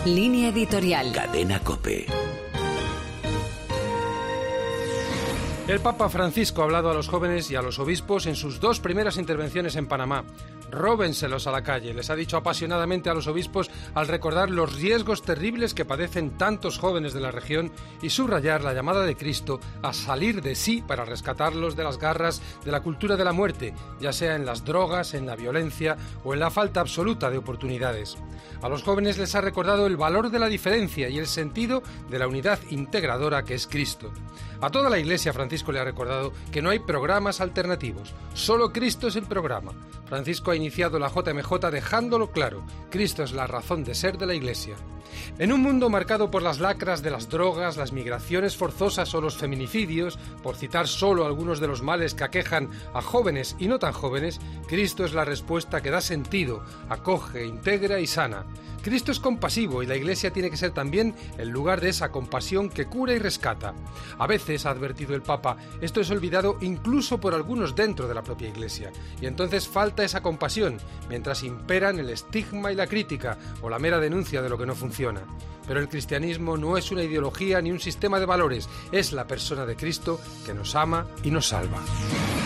Línea editorial. Cadena COPE. El Papa Francisco ha hablado a los jóvenes y a los obispos en sus 2 primeras intervenciones en Panamá. Róbenselos a la calle, les ha dicho apasionadamente a los obispos al recordar los riesgos terribles que padecen tantos jóvenes de la región y subrayar la llamada de Cristo a salir de sí para rescatarlos de las garras de la cultura de la muerte, ya sea en las drogas, en la violencia o en la falta absoluta de oportunidades. A los jóvenes les ha recordado el valor de la diferencia y el sentido de la unidad integradora que es Cristo. A toda la Iglesia Francisco le ha recordado que no hay programas alternativos, solo Cristo es el programa. Francisco ha iniciado la JMJ dejándolo claro, Cristo es la razón de ser de la Iglesia. En un mundo marcado por las lacras de las drogas, las migraciones forzosas o los feminicidios, por citar solo algunos de los males que aquejan a jóvenes y no tan jóvenes, Cristo es la respuesta que da sentido, acoge, integra y sana. Cristo es compasivo y la Iglesia tiene que ser también el lugar de esa compasión que cura y rescata. A veces, ha advertido el Papa, esto es olvidado incluso por algunos dentro de la propia Iglesia, y entonces falta esa compasión, mientras imperan el estigma y la crítica, o la mera denuncia de lo que no funciona. Pero el cristianismo no es una ideología ni un sistema de valores, es la persona de Cristo que nos ama y nos salva.